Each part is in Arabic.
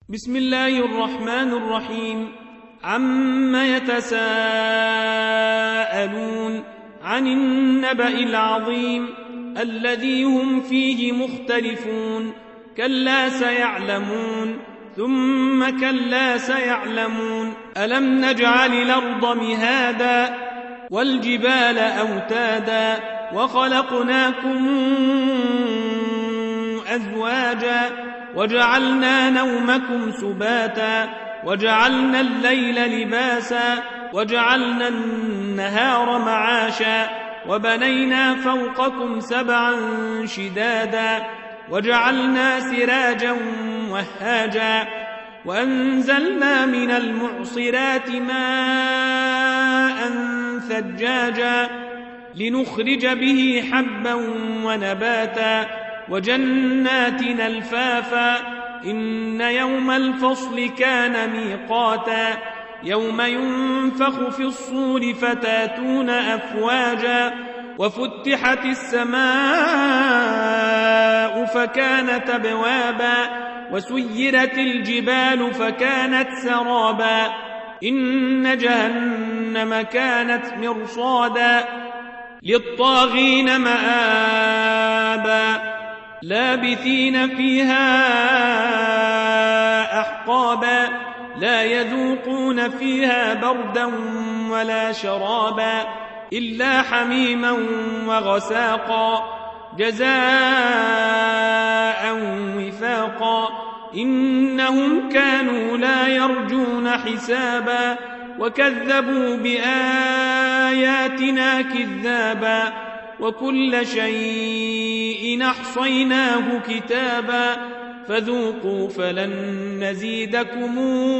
بسم الله الرحمن الرحيم. عم يتساءلون عن النبأ العظيم الذي هم فيه مختلفون. كلا سيعلمون ثم كلا سيعلمون. ألم نجعل الأرض مهادا والجبال أوتادا وخلقناكم أزواجا وجعلنا نومكم سباتا وجعلنا الليل لباسا وجعلنا النهار معاشا وبنينا فوقكم سبعا شدادا وجعلنا سراجا وهاجا وأنزلنا من المعصرات ماء ثجاجا لنخرج به حبا ونباتا وجنات ألفافا. إن يوم الفصل كان ميقاتا يوم ينفخ في الصور فتاتون أفواجا وفتحت السماء فكانت أبوابا وسيرت الجبال فكانت سرابا. إن جهنم كانت مرصادا للطاغين مآبا لابثين فيها أحقابا لا يذوقون فيها بردا ولا شرابا إلا حميما وغساقا جزاء وفاقا. إنهم كانوا لا يرجون حسابا وكذبوا بآياتنا كذابا وكل شيء أحصيناه كتابا فذوقوا فلن نزيدكم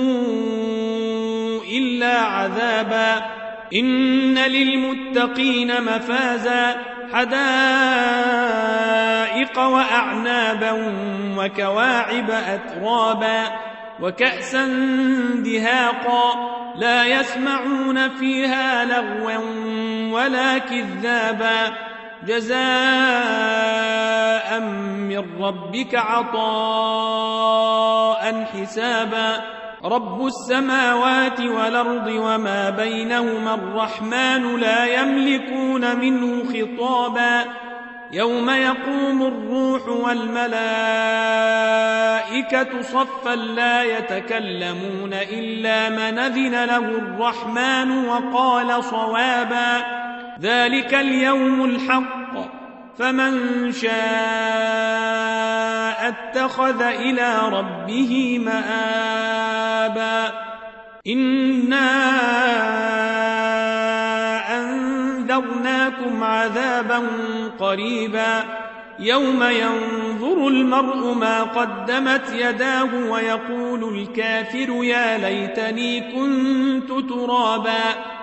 إلا عذابا. إن للمتقين مفازا حدائق وأعنابا وكواعب أترابا وكأسا دهاقا لا يسمعون فيها لغوا ولا كذابا جزاء من ربك عطاء حسابا. رب السماوات والأرض وما بينهما الرحمن لا يملكون منه خطابا. يوم يقوم الروح والملائكة صفا لا يتكلمون إلا من أذن له الرحمن وقال صوابا. ذلك اليوم الحق فمن شاء اتخذ إلى ربه مآبا. إنا أنذرناكم عذابا قريبا يوم ينظر المرء ما قدمت يداه ويقول الكافر يا ليتني كنت ترابا.